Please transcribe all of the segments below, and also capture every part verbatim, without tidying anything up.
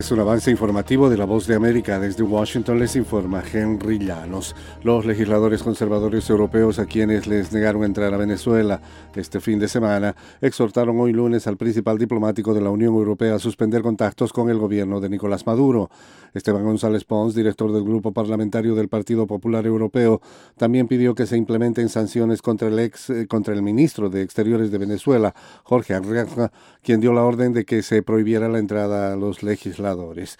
Es un avance informativo de La Voz de América. Desde Washington les informa Henry Llanos. Los legisladores conservadores europeos, a quienes les negaron entrar a Venezuela este fin de semana, exhortaron hoy lunes al principal diplomático de la Unión Europea a suspender contactos con el gobierno de Nicolás Maduro. Esteban González Pons, director del Grupo Parlamentario del Partido Popular Europeo, también pidió que se implementen sanciones contra el ex, eh, contra el ministro de Exteriores de Venezuela, Jorge Arreaza, quien dio la orden de que se prohibiera la entrada a los legisladores.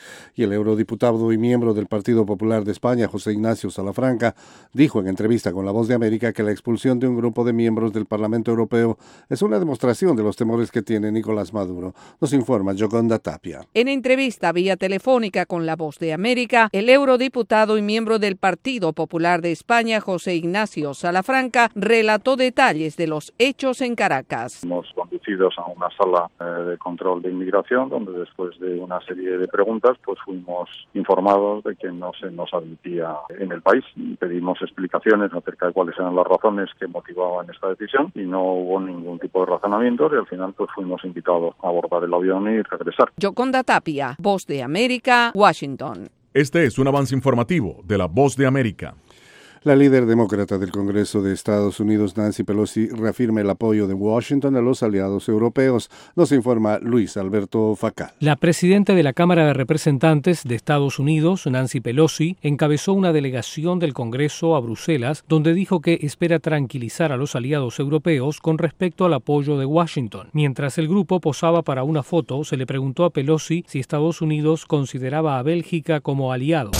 Y el eurodiputado y miembro del Partido Popular de España, José Ignacio Salafranca, dijo en entrevista con La Voz de América que la expulsión de un grupo de miembros del Parlamento Europeo es una demostración de los temores que tiene Nicolás Maduro. Nos informa Yoconda Tapia. En entrevista vía telefónica con La Voz de América, el eurodiputado y miembro del Partido Popular de España, José Ignacio Salafranca, relató detalles de los hechos en Caracas. Fuimos conducidos a una sala eh, de control de inmigración, donde después de una serie de preguntas, pues fuimos informados de que no se nos admitía en el país. Pedimos explicaciones acerca de cuáles eran las razones que motivaban esta decisión y no hubo ningún tipo de razonamiento y al final pues fuimos invitados a abordar el avión y regresar. Yoconda Tapia, Voz de América, Washington. Este es un avance informativo de La Voz de América. La líder demócrata del Congreso de Estados Unidos, Nancy Pelosi, reafirma el apoyo de Washington a los aliados europeos. Nos informa Luis Alberto Facal. La presidenta de la Cámara de Representantes de Estados Unidos, Nancy Pelosi, encabezó una delegación del Congreso a Bruselas, donde dijo que espera tranquilizar a los aliados europeos con respecto al apoyo de Washington. Mientras el grupo posaba para una foto, se le preguntó a Pelosi si Estados Unidos consideraba a Bélgica como aliado.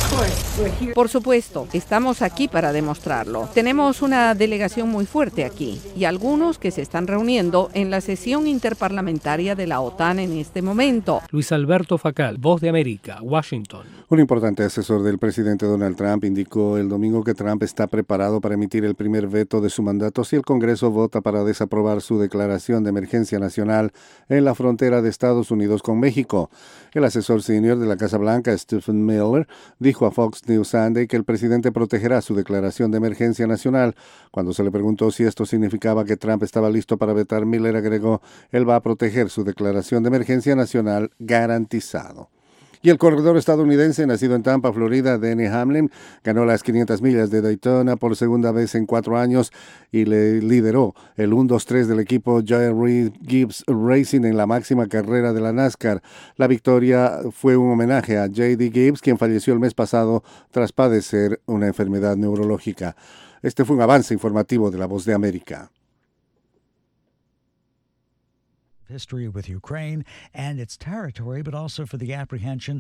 Por supuesto, estamos aquí para demostrarlo. Tenemos una delegación muy fuerte aquí y algunos que se están reuniendo en la sesión interparlamentaria de la OTAN en este momento. Luis Alberto Facal, Voz de América, Washington. Un importante asesor del presidente Donald Trump indicó el domingo que Trump está preparado para emitir el primer veto de su mandato si el Congreso vota para desaprobar su declaración de emergencia nacional en la frontera de Estados Unidos con México. El asesor senior de la Casa Blanca, Stephen Miller, dijo a Fox News Sunday que el presidente protegerá su declaración de emergencia nacional. Cuando se le preguntó si esto significaba que Trump estaba listo para vetar, Miller agregó: él va a proteger su declaración de emergencia nacional garantizado. Y el corredor estadounidense, nacido en Tampa, Florida, Denny Hamlin, ganó las quinientas millas de Daytona por segunda vez en cuatro años y le lideró el uno dos tres del equipo Jerry Gibbs Racing en la máxima carrera de la NASCAR. La victoria fue un homenaje a J D Gibbs, quien falleció el mes pasado tras padecer una enfermedad neurológica. Este fue un avance informativo de La Voz de América. History with Ukraine and its territory, but also for the apprehension